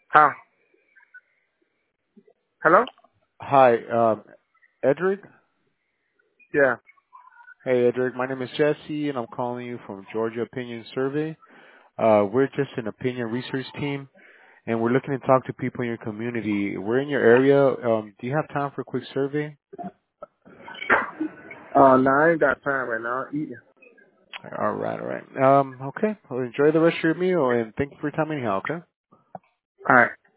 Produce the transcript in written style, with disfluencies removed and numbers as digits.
Huh? Hello? Hi, Edric. Yeah. Hey, Edric. My name is Jesse, and I'm calling you from Georgia Opinion Survey. We're just an opinion research team, and we're looking to talk to people in your community. We're in your area. Do you have time for a quick survey? No, I ain't got time right now. I'm eating. All right, all right. Okay. Well, enjoy the rest of your meal, and thank you for your time anyhow, okay? All right.